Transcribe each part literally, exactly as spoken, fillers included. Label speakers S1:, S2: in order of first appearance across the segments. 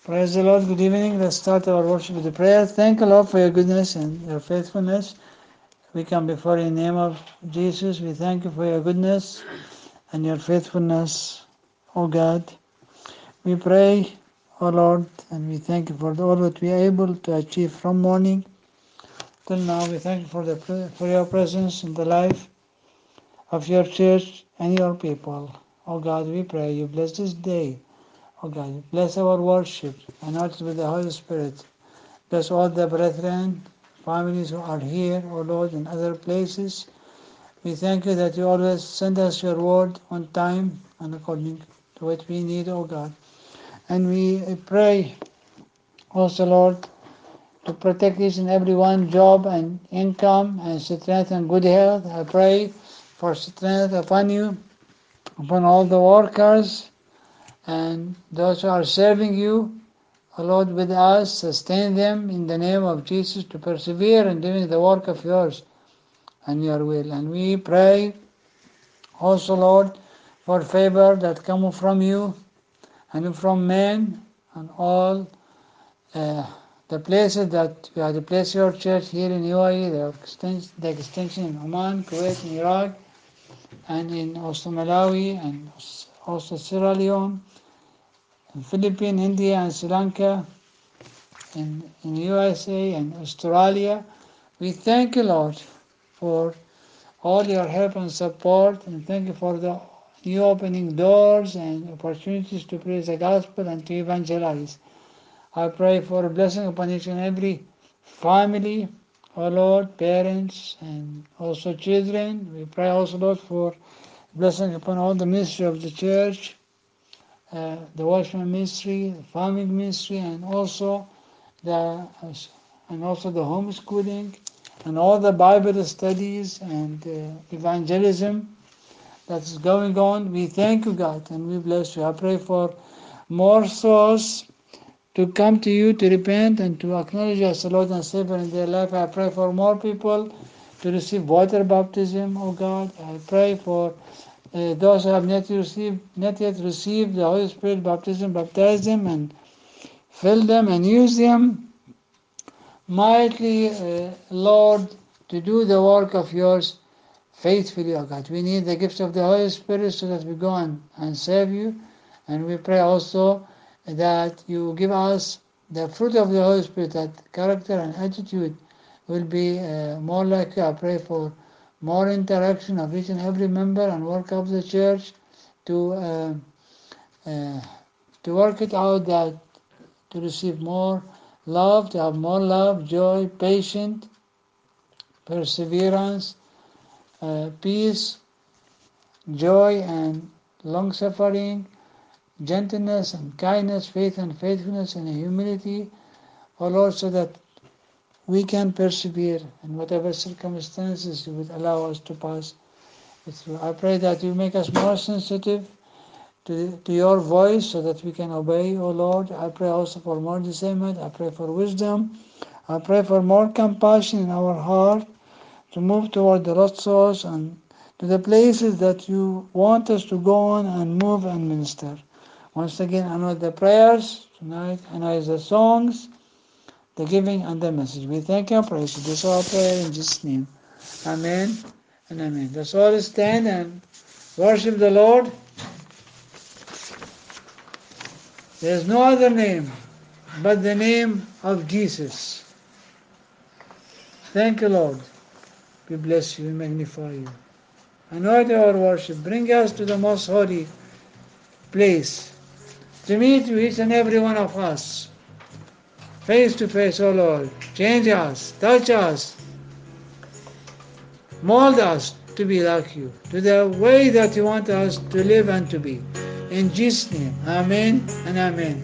S1: Praise the Lord. Good evening. Let's start our worship with a prayer. Thank you, Lord, for your goodness and your faithfulness. We come before you in the name of Jesus. We thank you for your goodness and your faithfulness, O God. We pray, O Lord, and we thank you for all that we are able to achieve from morning till now. We thank you for the for your presence in the life of your church and your people. O God, we pray you bless this day. O God, bless our worship, anoint it with the Holy Spirit. Bless all the brethren, families who are here, O Lord, in other places. We thank you that you always send us your word on time and according to what we need, O God. And we pray also, Lord, to protect each and every one, job and income and strength and good health. I pray for strength upon you, upon all the workers and those who are serving you. O Lord, with us, sustain them in the name of Jesus to persevere in doing the work of yours and your will. And we pray also, Lord, for favor that come from you and from men and all uh, the places that you have placed your church here in U A E, the extension, the extension in Oman, Kuwait, and Iraq, and in also Malawi, and also Sierra Leone, and Philippines, India, and Sri Lanka, in, in U S A and Australia. We thank you, Lord, for all your help and support, and thank you for the new opening doors and opportunities to preach the gospel and to evangelize. I pray for a blessing upon each and every family, oh Lord, parents, and also children. We pray also, Lord, for blessing upon all the ministry of the church, uh, the watchman ministry, the farming ministry, and also the and also the homeschooling and all the Bible studies and uh, evangelism that's going on. We thank you, God, and we bless you. I pray for more souls to come to you, to repent and to acknowledge you as the Lord and Savior in their life. I pray for more people to receive water baptism, oh God. I pray for uh, those who have not received, not yet received the Holy Spirit baptism, baptize them and fill them and use them mightily, uh, Lord, to do the work of yours faithfully, O God. We need the gifts of the Holy Spirit so that we go on and serve you. And we pray also that you give us the fruit of the Holy Spirit, that character and attitude will be uh, more like you. I pray for more interaction of each and every member and work of the church to uh, uh, to work it out, that to receive more love, to have more love, joy, patience, perseverance, uh, peace, joy and long suffering, gentleness and kindness, faith and faithfulness and humility, O Lord, so that we can persevere in whatever circumstances you would allow us to pass through. I pray that you make us more sensitive to, to your voice so that we can obey, O Lord. I pray also for more discernment. I pray for wisdom. I pray for more compassion in our heart to move toward the lost souls and to the places that you want us to go on and move and minister. Once again, I know the prayers tonight, I know the songs, the giving, and the message. We thank you and praise you. This is our prayer in Jesus' name. Amen and amen. Let's all stand and worship the Lord. There is no other name but the name of Jesus. Thank you, Lord. We bless you, we magnify you. Anoint our worship. Bring us to the most holy place to meet with each and every one of us face to face, O Lord. Change us, touch us, mold us to be like you, to the way that you want us to live and to be. In Jesus' name, amen and amen.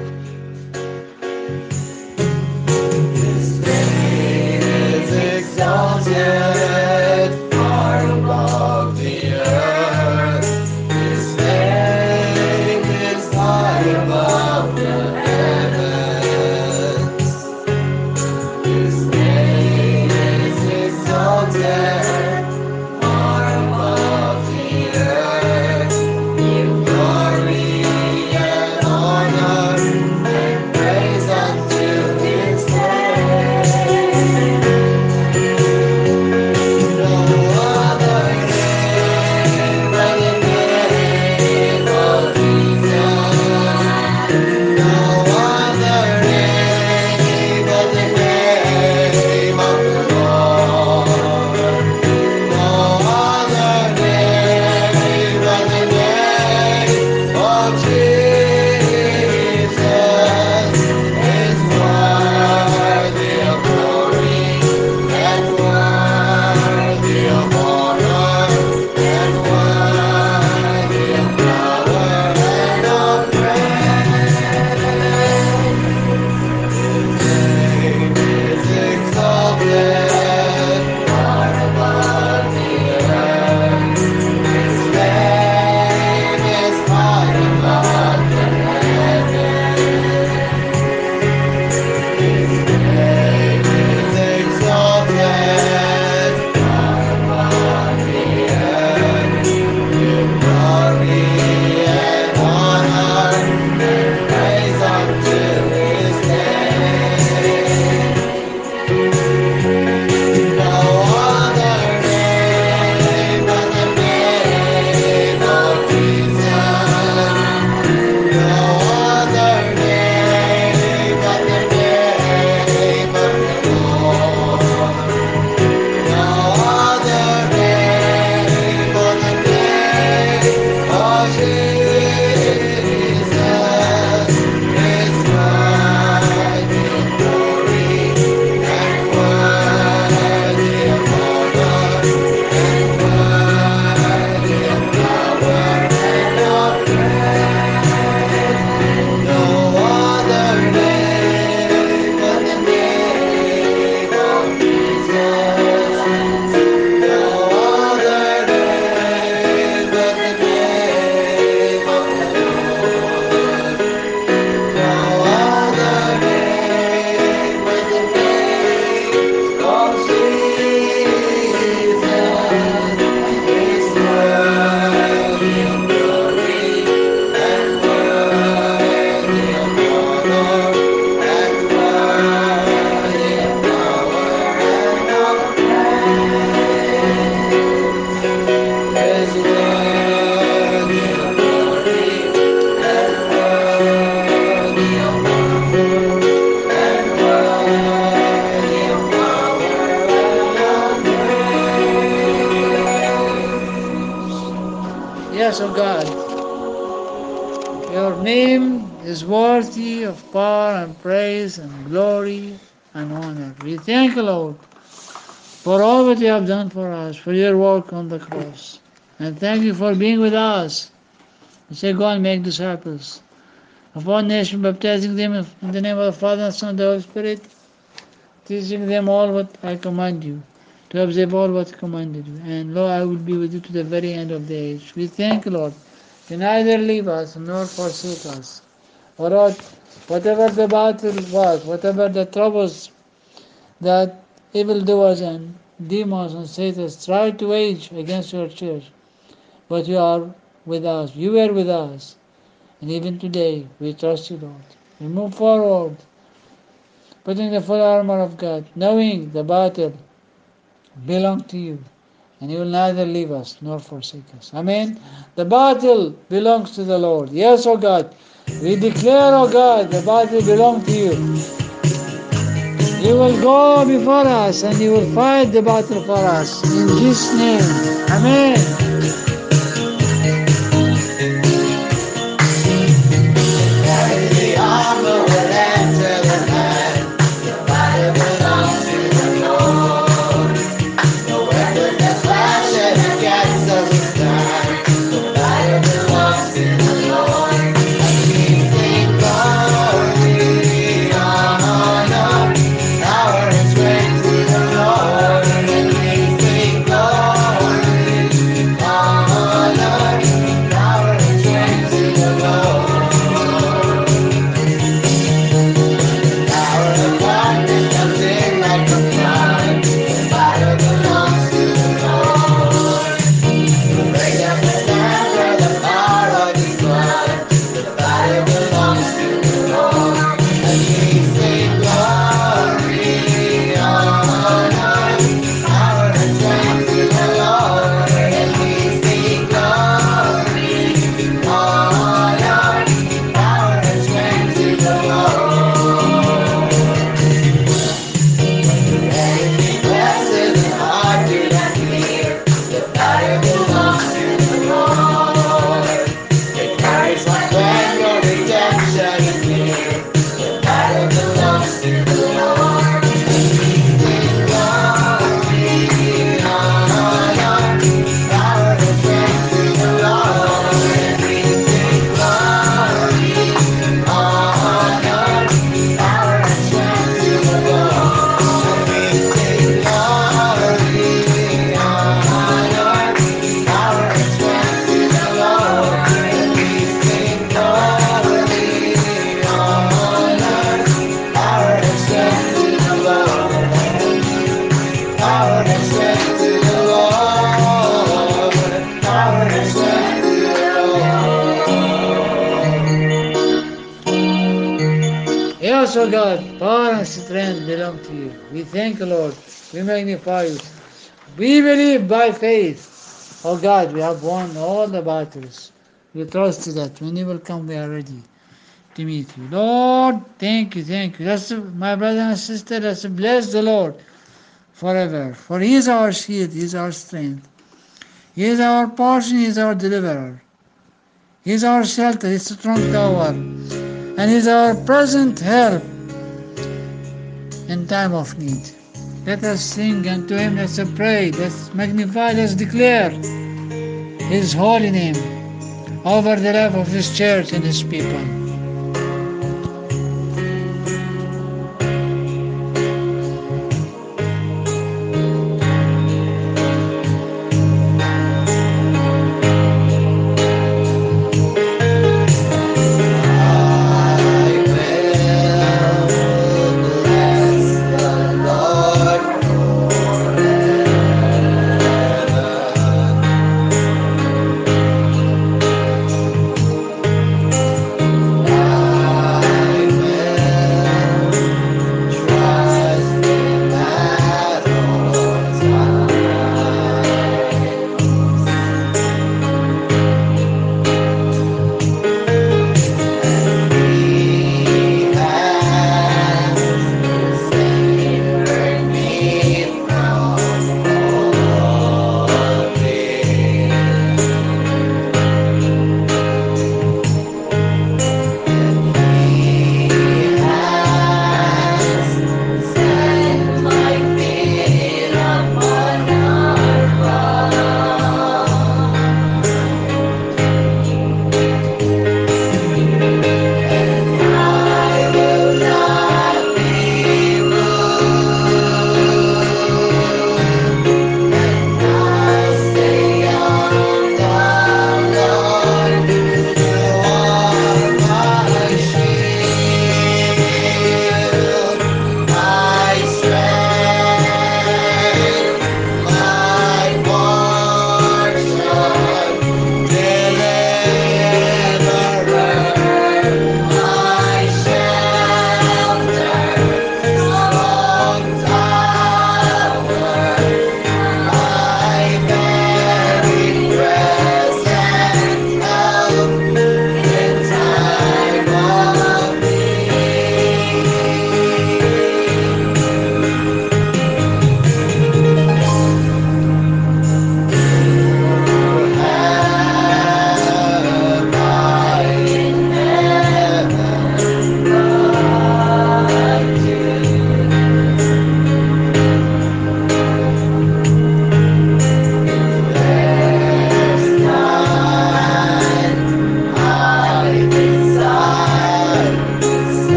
S2: His name is exalted far above the earth. His name is high above the heavens. His name is exalted far above the earth. Give glory and honor
S1: Yes, O God, your name is worthy of power and praise and glory and honor. We thank you, Lord, for all that you have done for us, for your work on the cross. And thank you for being with us. We say, go and make disciples of all nations, baptizing them in the name of the Father, and Son, and the Holy Spirit, teaching them all what I command you, to observe all what I commanded you. And Lord, I will be with you to the very end of the age. We thank you, Lord. You neither leave us nor forsake us. O Lord, whatever the battle was, whatever the troubles that evildoers and demons and Satan try to wage against your church, but you are with us. You were with us. And even today, we trust you, Lord. We move forward, putting the full armor of God, knowing the battle belongs to you, and you will neither leave us nor forsake us. Amen. The battle belongs to the Lord. Yes, O God. We declare, O God, the battle belongs to you. You will go before us and you will fight the battle for us. In Jesus' name. Amen.
S2: Carry the armor will enter the land. The battle belongs to the Lord. No weapon that's fashioned against us will stand. The battle belongs to the Lord. And we sing glory, honor, power and strength to the Lord. And we sing glory, honor, power and strength to the Lord. Power of darkness comes in like a flood. The battle belongs to the Lord. Break up the stand for the power of His blood. The battle belongs to the Lord. And we sing glory, honor, power and strength to the Lord. And we sing glory, honor, power and strength to the Lord. Enemy blesses and hard to not fear. The battle belongs to the Lord. It carries my plan, your redemption is near. The battle belongs to the Lord. We sing glory, honor, power and strength to the Lord. And we sing glory, honor, power and strength to the Lord. We sing glory, honor, power and strength to the Lord. And we sing glory, honor, power and strength to the Lord. Power and strength to the Lord. Power and strength to the Lord.
S1: Yes, O God, power and strength belong to you. We thank you, Lord. We magnify you. We believe by faith. Oh God, we have won all the battles. We trust you that when you will come, we are ready to meet you. Lord, thank you, thank you. Let's, my brother and sister, let's bless the Lord forever. For He is our shield, He is our strength. He is our portion, He is our deliverer. He is our shelter, He is a strong tower. And He is our present help in time of need. Let us sing unto Him, let's pray, let's magnify, let's declare His holy name over the life of His church and His people.
S2: I will bless the Lord forever.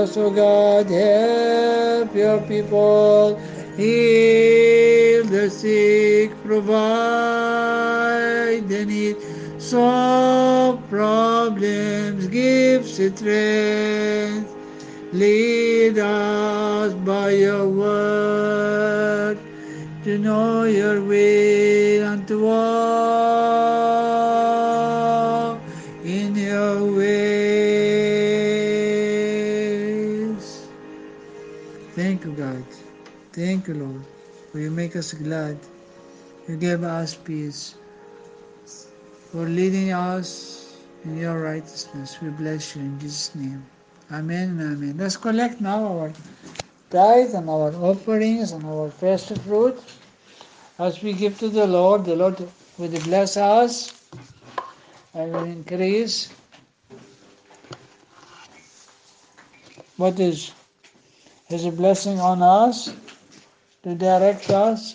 S1: us, O God. Help your people. Heal the sick. Provide the need. Solve problems. Give strength. Lead us by your word to know your will and to walk in your ways. Thank you, God. Thank you, Lord, for you make us glad. You give us peace. For leading us in your righteousness. We bless you in Jesus' name. Amen and amen. Let's collect now our tithe and our offerings and our first fruit. As we give to the Lord, the Lord will bless us and will increase what is His blessing on us to direct us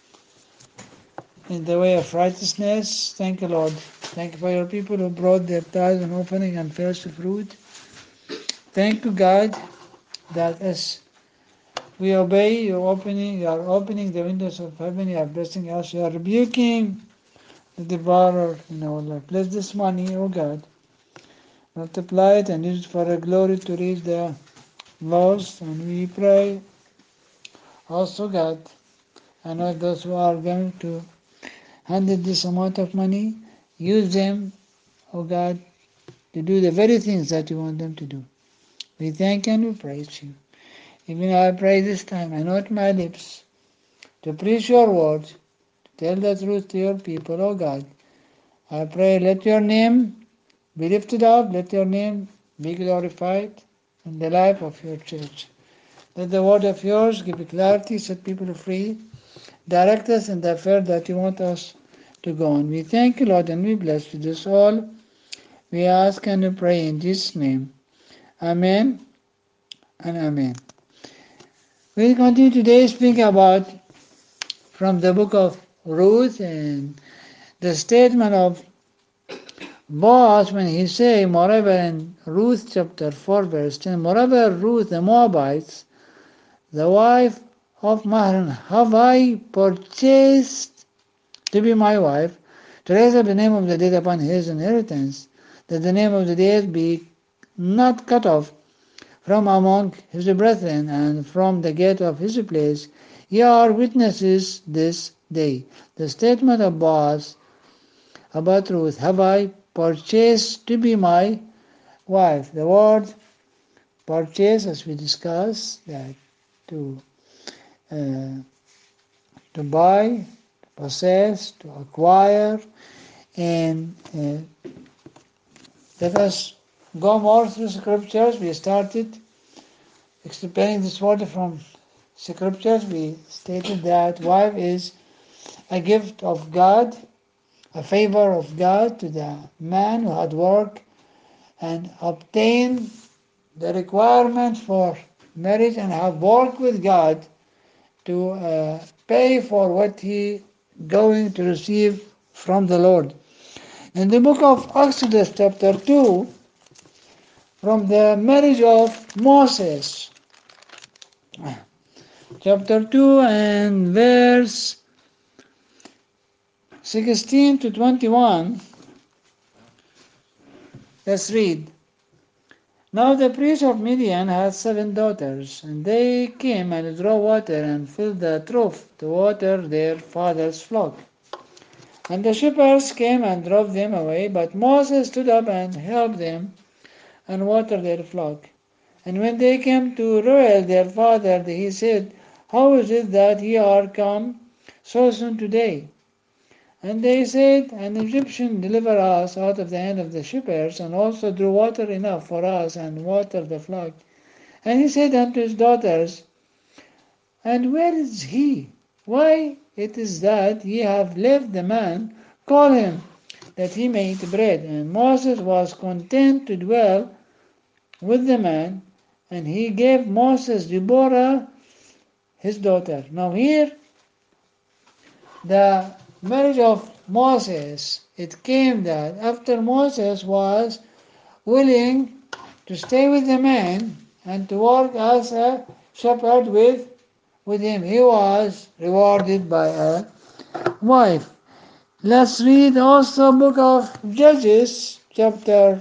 S1: in the way of righteousness. Thank you, Lord. Thank you for your people who brought their tithe and offering and first fruit. Thank you, God, that as we obey your opening, you are opening the windows of heaven, you are blessing us, you are rebuking the devourer in our life. Bless this money, O God. Multiply it and use it for your glory to reach the lost. And we pray also, God, I know those who are going to handle this amount of money, use them, O God, to do the very things that you want them to do. We thank and we praise you. Even I pray this time, anoint my lips to preach your word, to tell the truth to your people, O God. I pray, let your name be lifted up, let your name be glorified in the life of your church. Let the word of yours give clarity, set people free, direct us in the affair that you want us to go on. We thank you, Lord, and we bless you. This all we ask and we pray in Jesus' name. Amen and amen. We'll continue today speaking about from the book of Ruth and the statement of Boaz when he say, moreover in Ruth chapter four verse ten, moreover Ruth the Moabites, the wife of Mahlon, have I purchased to be my wife, to raise up the name of the dead upon his inheritance, that the name of the dead be not cut off from among his brethren, and from the gate of his place. Ye are witnesses this day. The statement of Boaz about Ruth, have I purchased to be my wife. The word purchase, as we discussed, that to uh, to buy, to possess, to acquire, and uh, let us go more through scriptures. We started explaining this word from scriptures. We stated that wife is a gift of God, a favor of God to the man who had worked and obtained the requirements for marriage and have worked with God to uh, pay for what he going to receive from the Lord. In the book of Exodus chapter two, from the marriage of Moses, chapter two and verse sixteen to twenty-one, let's read. Now the priest of Midian had seven daughters, and they came and drew water and filled the trough to water their father's flock. And the shepherds came and drove them away, but Moses stood up and helped them and watered their flock. And when they came to Reuel their father, he said, How is it that ye are come so soon today? And they said, An Egyptian delivered us out of the hand of the shepherds, and also drew water enough for us, and watered the flock. And he said unto his daughters, And where is he? Why it is that ye have left the man, call him, that he may eat bread. And Moses was content to dwell with the man, and he gave Moses Deborah his daughter. Now here, the marriage of Moses, it came that after Moses was willing to stay with the man and to work as a shepherd with, with him. He was rewarded by a wife. Let's read also book of Judges, chapter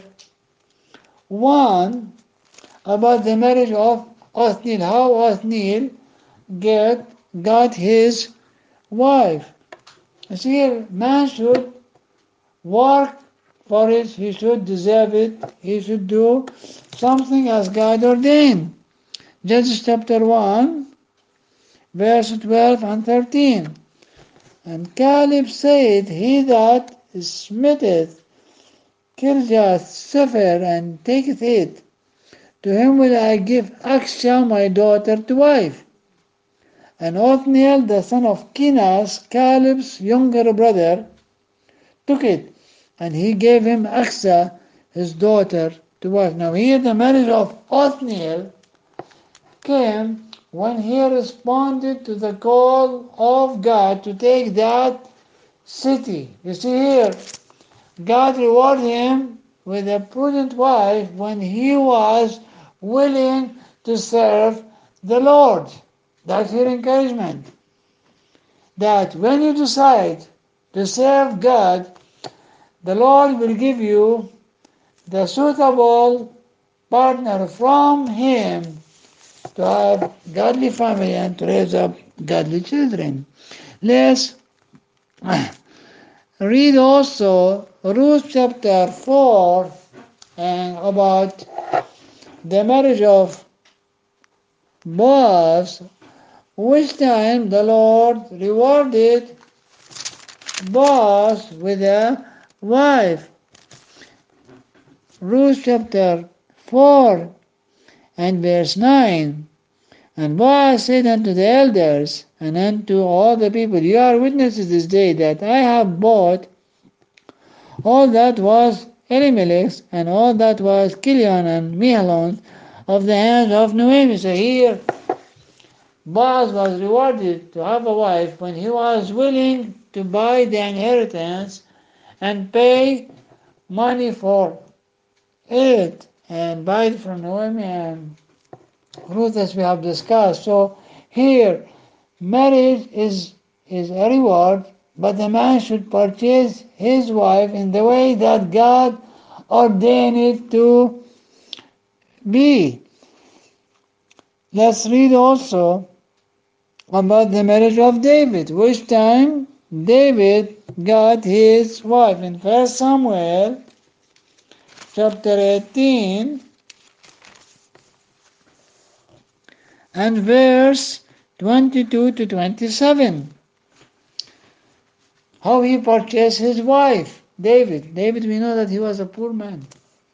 S1: one, about the marriage of Othniel, how Othniel get, got his wife. You see, man should work for it, he should deserve it, he should do something as God ordained. Judges chapter one, verse twelve and thirteen. And Caleb said, He that smiteth Kirjath Sefer and taketh it, to him will I give Achsah my daughter to wife. And Othniel the son of Kenaz, Caleb's younger brother, took it, and he gave him Achsah his daughter to wife. Now here the marriage of Othniel came when he responded to the call of God to take that city. You see here, God rewarded him with a prudent wife when he was willing to serve the Lord. That's your encouragement. That when you decide to serve God, the Lord will give you the suitable partner from Him to have godly family and to raise up godly children. Let's read also Ruth chapter four and about the marriage of Boaz, which time the Lord rewarded Boaz with a wife. Ruth chapter four and verse nine. And Boaz said unto the elders and unto all the people, You are witnesses this day that I have bought all that was Elimelech's and all that was Kilion and Mahlon of the hands of Naomi. So here Boaz was rewarded to have a wife when he was willing to buy the inheritance and pay money for it and buy it from Naomi and Ruth, as we have discussed. So here, marriage is is a reward, but the man should purchase his wife in the way that God ordained it to be. Let's read also about the marriage of David, which time David got his wife. In First Samuel chapter eighteen and verse twenty-two to twenty-seven. How he purchased his wife, David. David, we know that he was a poor man.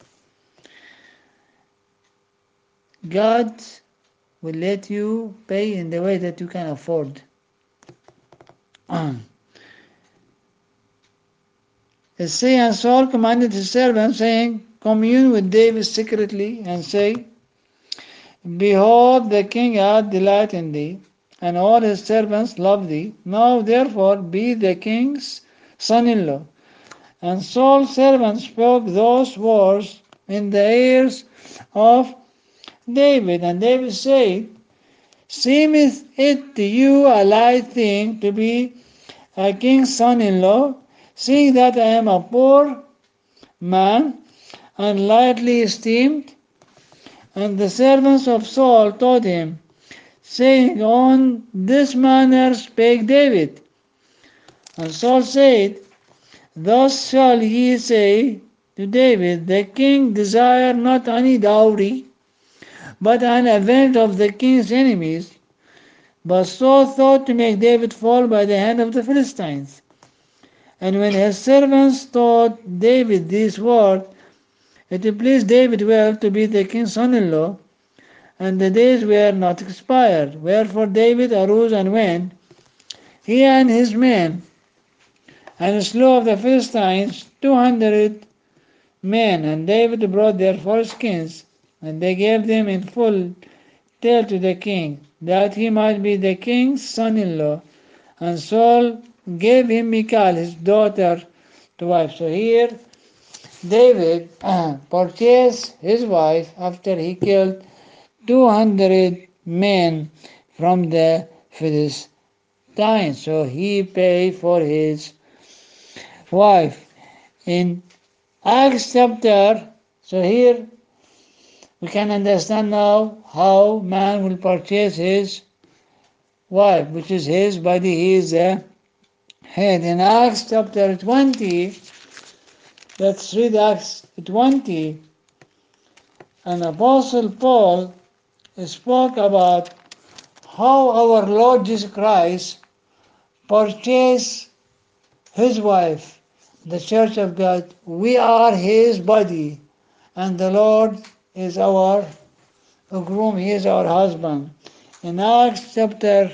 S1: God will let you pay in the way that you can afford. Say, and Saul commanded his servants, saying, Commune with David secretly, and say, Behold, the king hath delight in thee, and all his servants love thee. Now therefore be the king's son-in-law. And Saul's servants spoke those words in the ears of David. And David said, Seemeth it to you a light thing to be a king's son-in-law, seeing that I am a poor man and lightly esteemed? And the servants of Saul taught him, saying, On this manner spake David. And Saul said, Thus shall ye say to David, The king desire not any dowry, but an avenge of the king's enemies. But Saul thought to make David fall by the hand of the Philistines. And when his servants taught David these words, it pleased David well to be the king's son-in-law, and the days were not expired. Wherefore David arose and went, he and his men, and slew of the Philistines two hundred men. And David brought their foreskins, and they gave them in full tale to the king, that he might be the king's son-in-law. And Saul gave him Michal, his daughter, to wife. So here David uh, purchased his wife after he killed two hundred men from the Philistines. So he paid for his wife. In Acts chapter, so here we can understand now how man will purchase his wife, which is his body, he is the head. In Acts chapter twenty, let's read Acts twenty, and Apostle Paul spoke about how our Lord Jesus Christ purchased his wife, the church of God. We are his body, and the Lord is our groom, he is our husband. In Acts chapter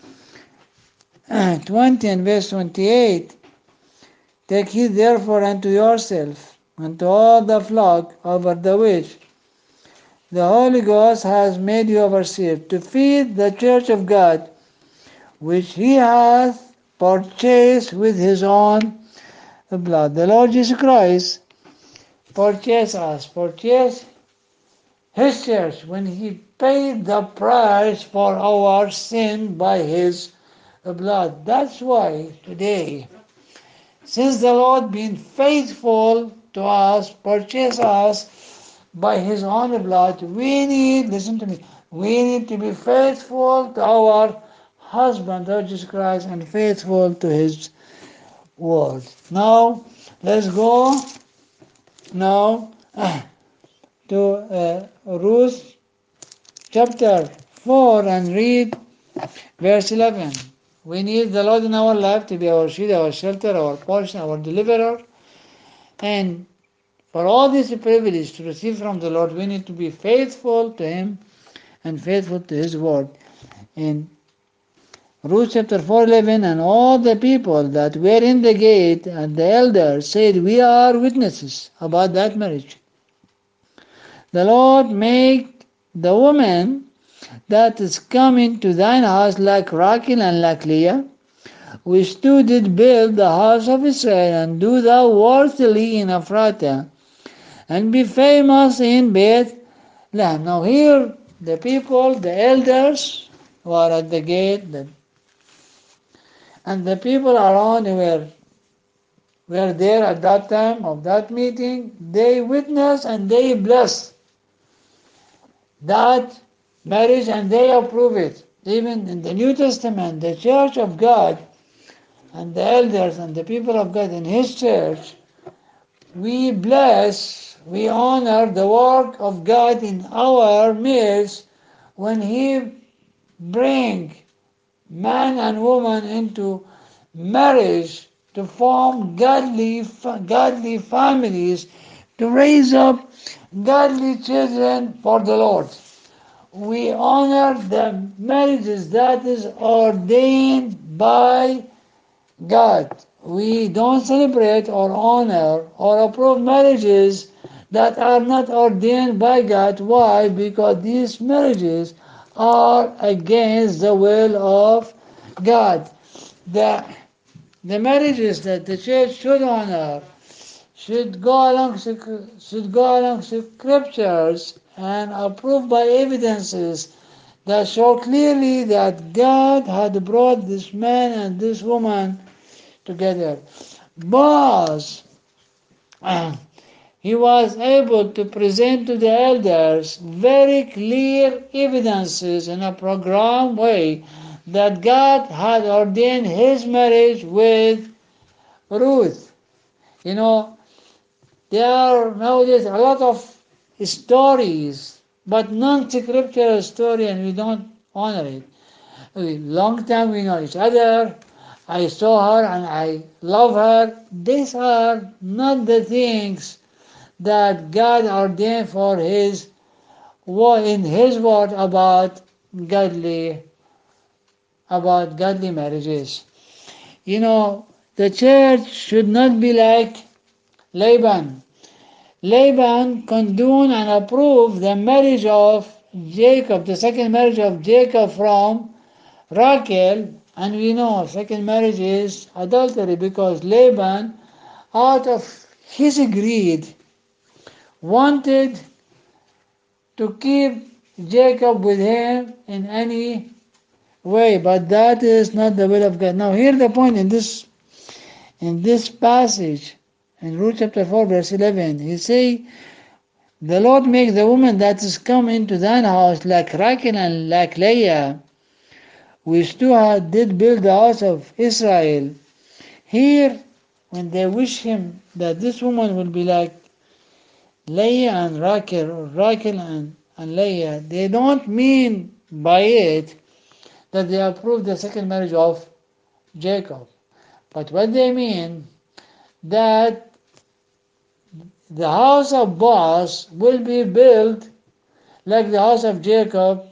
S1: twenty and verse twenty-eight, take heed therefore unto yourself and to all the flock over the which the Holy Ghost has made you overseers, to feed the church of God, which he hath purchased with his own blood. The Lord Jesus Christ purchased us, purchased his church when he paid the price for our sin by his blood. That's why today, since the Lord been faithful to us, purchased us by his own blood, we need, listen to me, we need to be faithful to our husband, Lord Jesus Christ, and faithful to his word. Now, let's go now to uh, Ruth chapter four and read verse eleven. We need the Lord in our life to be our shield, our shelter, our portion, our deliverer. And for all this privilege to receive from the Lord, we need to be faithful to him and faithful to his word. In Ruth chapter four eleven, and all the people that were in the gate and the elders said, we are witnesses about that marriage. The Lord make the woman that is coming to thine house like Rachel and like Leah, which two did build the house of Israel, and do thou worthily in Ephrathah, and be famous in Bethlehem. Now here the people, the elders who are at the gate, the, and the people around who were, were there at that time of that meeting, they witnessed and they blessed that marriage and they approve it. Even in the New Testament, the church of God and the elders and the people of God in his church, we bless, we honor the work of God in our midst when he bring man and woman into marriage to form godly, godly families, to raise up godly children for the Lord. We honor the marriages that is ordained by God. We don't celebrate or honor or approve marriages that are not ordained by God. Why? Because these marriages are against the will of God. The, the marriages that the church should honor should go along should go along scriptures and approved by evidences that show clearly that God had brought this man and this woman together. Boaz, uh, he was able to present to the elders very clear evidences in a program way that God had ordained his marriage with Ruth. You know, there are nowadays a lot of stories, but non-scriptural story, and we don't honor it. A long time we know each other. I saw her and I love her. These are not the things that God ordained for his in his word about godly about godly marriages. You know, the church should not be like Laban. Laban condoned and approved the marriage of Jacob, the second marriage of Jacob from Rachel, and we know second marriage is adultery because Laban, out of his greed, wanted to keep Jacob with him in any way, but that is not the will of God. Now, here the point in this in this passage in Ruth chapter four, verse eleven. He say, "The Lord make the woman that is come into thine house like Rachel and like Leah, which two had did build the house of Israel." Here, when they wish him that this woman will be like Leah and Rachel, or Rachel and, and Leah, they don't mean by it that they approve the second marriage of Jacob. But what they mean, that the house of Boaz will be built like the house of Jacob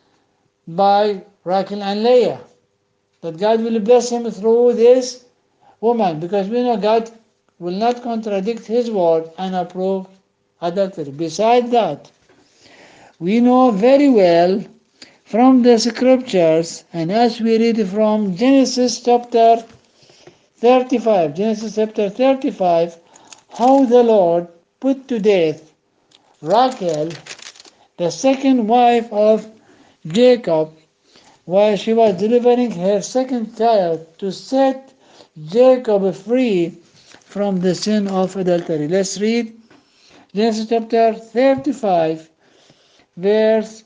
S1: by Rachel and Leah. That God will bless him through this woman, because we know God will not contradict his word and approve adultery. Besides that, we know very well from the scriptures, and as we read from Genesis chapter thirty-five, Genesis chapter thirty-five, how the Lord put to death Rachel, the second wife of Jacob, while she was delivering her second child, to set Jacob free from the sin of adultery. Let's read Genesis chapter thirty-five, verse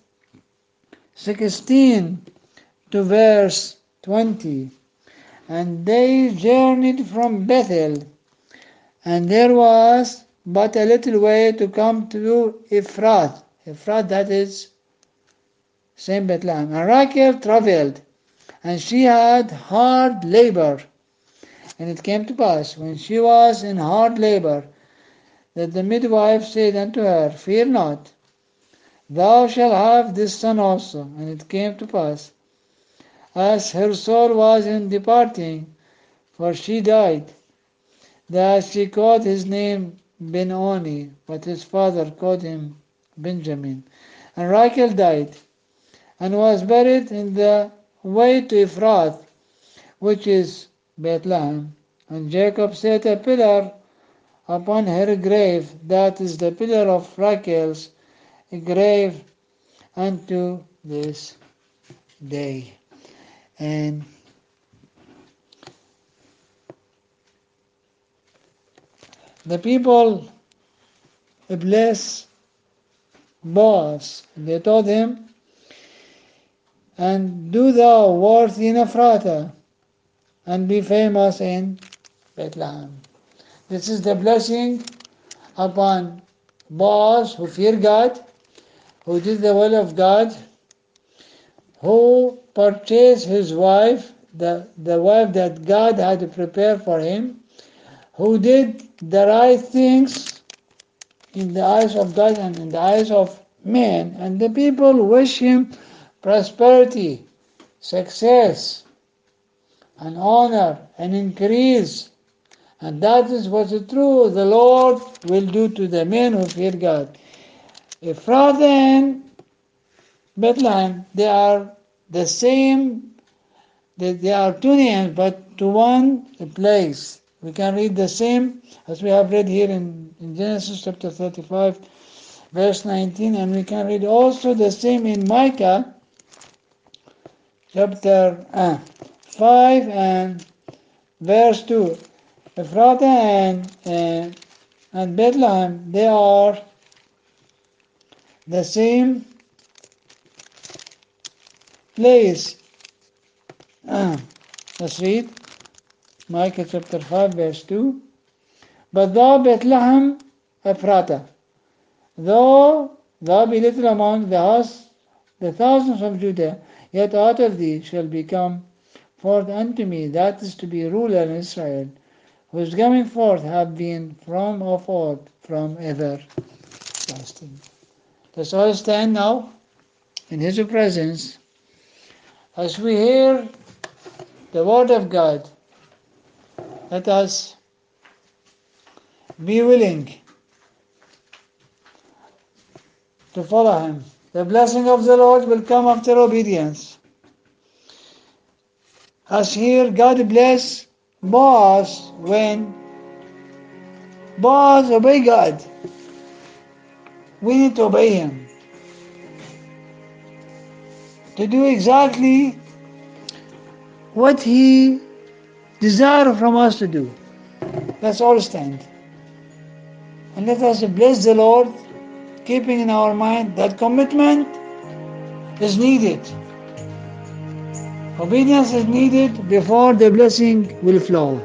S1: sixteen to verse twenty. And they journeyed from Bethel, and there was but a little way to come to Ephrath. Ephrath, that is same Bethlehem. And Rachel traveled, and she had hard labor. And it came to pass, when she was in hard labor, that the midwife said unto her, Fear not, thou shalt have this son also. And it came to pass, as her soul was in departing, for she died, that she called his name Benoni, but his father called him Benjamin. And Rachel died, and was buried in the way to Ephrath, which is Bethlehem. And Jacob set a pillar upon her grave, that is the pillar of Rachel's grave unto this day. And the people bless Boaz. They told him, and do thou work in Ephrathah, and be famous in Bethlehem. This is the blessing upon Boaz, who feared God, who did the will of God, who purchased his wife, the, the wife that God had prepared for him, who did the right things in the eyes of God and in the eyes of men. And the people wish him prosperity, success, and honor, and increase. And that is what's true the Lord will do to the men who fear God. Ephrathah and Bethlehem, they are the same, they, they are two names, but to one place. We can read the same as we have read here in, in Genesis chapter thirty-five, verse nineteen, and we can read also the same in Micah chapter uh, five and verse two. Ephrathah and, uh, and Bethlehem, they are the same place. Uh, let's read Micah chapter five, verse two. But thou, Bethlehem Ephrathah, though thou be little among the house, the thousands of Judah, yet out of thee shall become forth unto me, that is to be ruler in Israel, whose coming forth have been from of old, from everlasting. Let's all stand now in His presence as we hear the word of God. Let us be willing to follow Him. The blessing of the Lord will come after obedience. As here, God bless Boaz when Boaz obey God. We need to obey Him. to do exactly what He desires from us to do. Let's all stand. And let us bless the Lord, keeping in our mind that commitment is needed. Obedience is needed before the blessing will flow.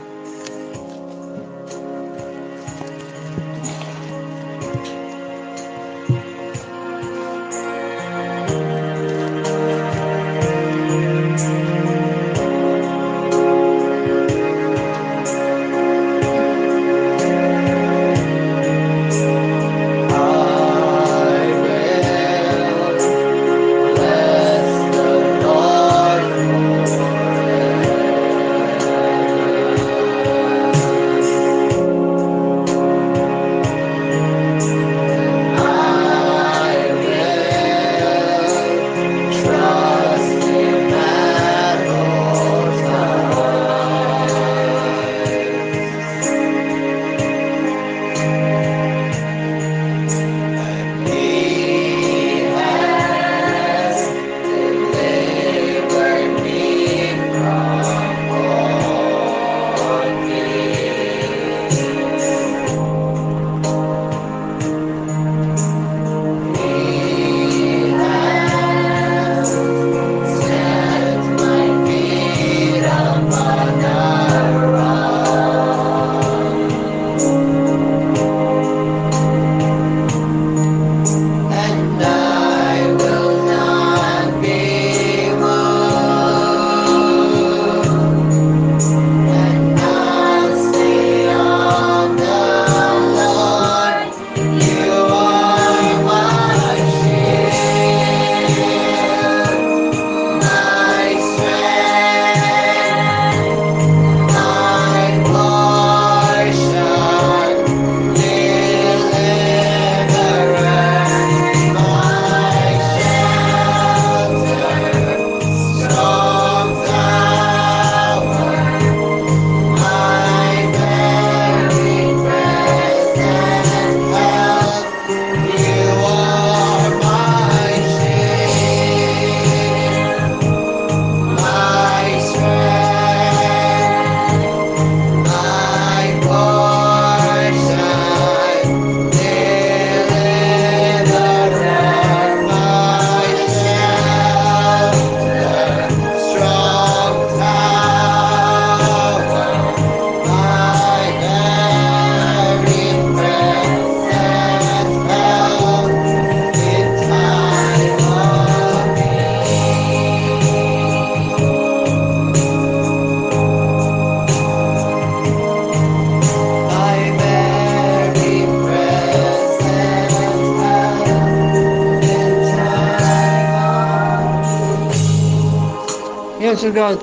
S1: Yes, O God,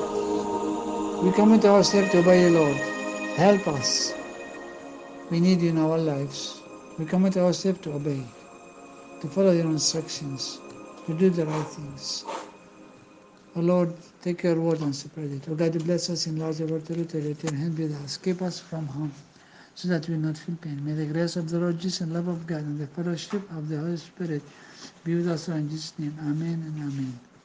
S1: we commit ourselves to obey you, Lord. Help us. We need you in our lives. We commit ourselves to obey, to follow your instructions, to do the right things. O Lord, take your word and spread it. O God, bless us, enlarge our territory, let your hand be with us. Keep us from harm, so that we will not feel pain. May the grace of the Lord Jesus and love of God and the fellowship of the Holy Spirit be with us all in Jesus' name. Amen and amen.